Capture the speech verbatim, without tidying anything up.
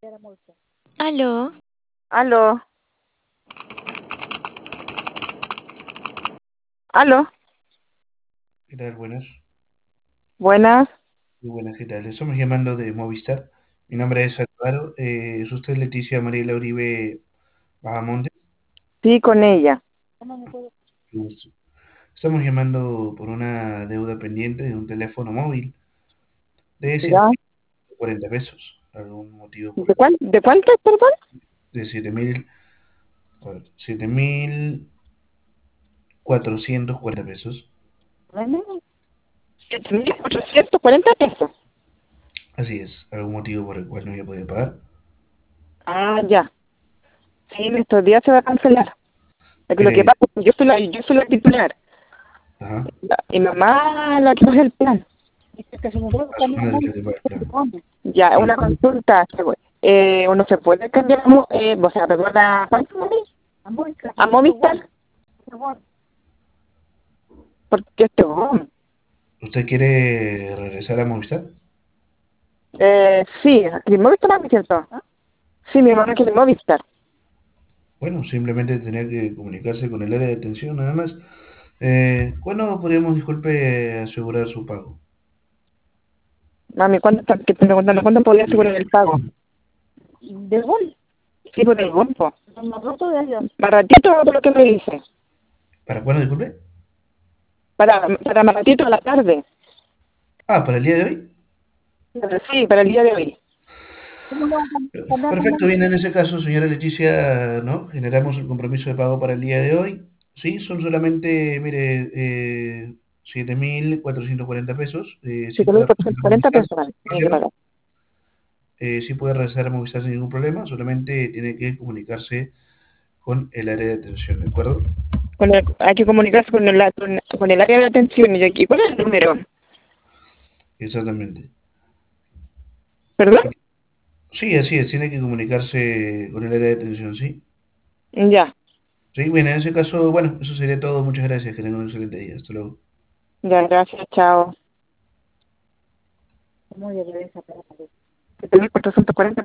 Aló, Aló, aló, ¿Qué tal? Buenas. buenas. Muy buenas, ¿qué tal? Estamos llamando de Movistar. Mi nombre es Álvaro. Eh, ¿es usted Leticia Mariela Uribe Bajamonte? Sí, con ella. Qué gusto. Estamos llamando por una deuda pendiente de un teléfono móvil de ¿Ya? siete mil cuarenta pesos. ¿Algún motivo por ¿De el cual? cuál? ¿De cuánto, perdón? De siete mil siete mil cuatrocientos cuarenta pesos. siete mil cuatrocientos cuarenta pesos. Así es. ¿Algún motivo por el cual no había podido pagar? Ah, ya. Sí, en estos días se va a cancelar. Es que lo que Eh, pasa es que yo soy la, yo soy la titular. ajá. La- y mamá la que coge el plan. A su madre le que pagar, claro. Ya, Y una consulta. Eh, uno se puede cambiar, a Mo- eh, o sea, perdón, a, a Movistar, porque este oh, ¿usted quiere regresar a Movistar? eh, sí, aquí Movistar, ¿es cierto? Sí, mi mamá quiere Movistar. Bueno, simplemente tener que comunicarse con el área de atención, nada más. Eh, ¿cuándo podríamos, disculpe, asegurar su pago? Mami, ¿cuándo, está- que te preguntando, ¿cuándo podía asegurar el pago? ¿De gol? Sí, pues del golfo. Más ratito por lo que me dice. ¿Para cuándo, disculpe? Para, para más ratito a la tarde. Ah, ¿para el día de hoy? Sí, para el día de hoy. Perfecto, bien, en ese caso, señora Leticia, ¿no? Generamos el compromiso de pago para el día de hoy. Sí, son solamente, mire, eh, siete mil cuatrocientos cuarenta pesos. Eh, sí puede regresar a cuarenta Movistar pesos, sin vale, ningún tiene que problema. pagar. Eh, sí puede regresar a Movistar sin ningún problema, solamente tiene que comunicarse con el área de atención, ¿de acuerdo? Con el- hay que comunicarse con el, con, con el área de atención. ¿Y aquí cuál es el número? Exactamente. ¿Perdón? Sí, así es, tiene que comunicarse con el área de atención, ¿sí? Ya, Sí, bueno, en ese caso, bueno, eso sería todo. Muchas gracias, que tengan un excelente día. Hasta luego. ya, gracias, chao. siete mil cuatrocientos cuarenta